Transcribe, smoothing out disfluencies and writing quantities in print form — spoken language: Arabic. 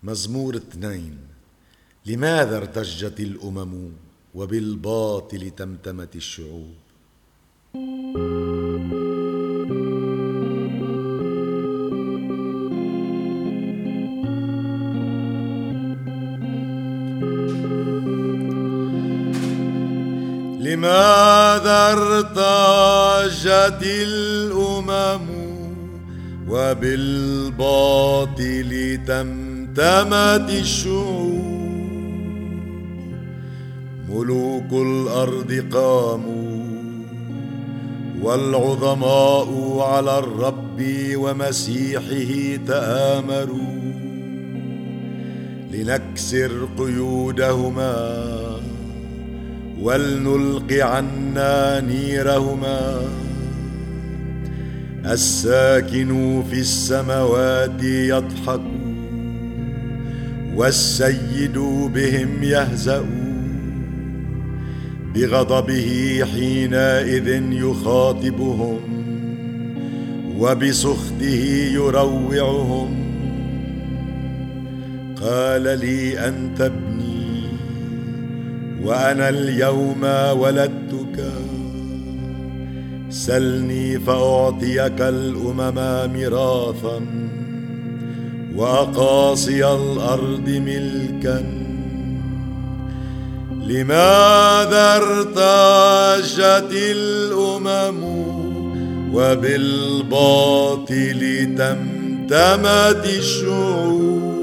مزمور 2. لماذا ارتجت الأمم وبالباطل تمتمت الشعوب؟ لماذا ارتجت الأمم وبالباطل تمتمت الشعوب؟ ملوك الأرض قاموا والعظماء على الرب ومسيحه تآمروا لنكسر قيودهما ولنلقي عنا نيرهما. الساكن في السماوات يضحك والسيد بهم يهزأ بغضبه حينئذ يخاطبهم وبسخطه يروعهم. قال لي أنت ابني وأنا اليوم ولدتك، سلني فأعطيك الأمم ميراثا وأقاصي الأرض ملكا. لماذا ارتجت الأمم وبالباطل تمتمت الشعوب؟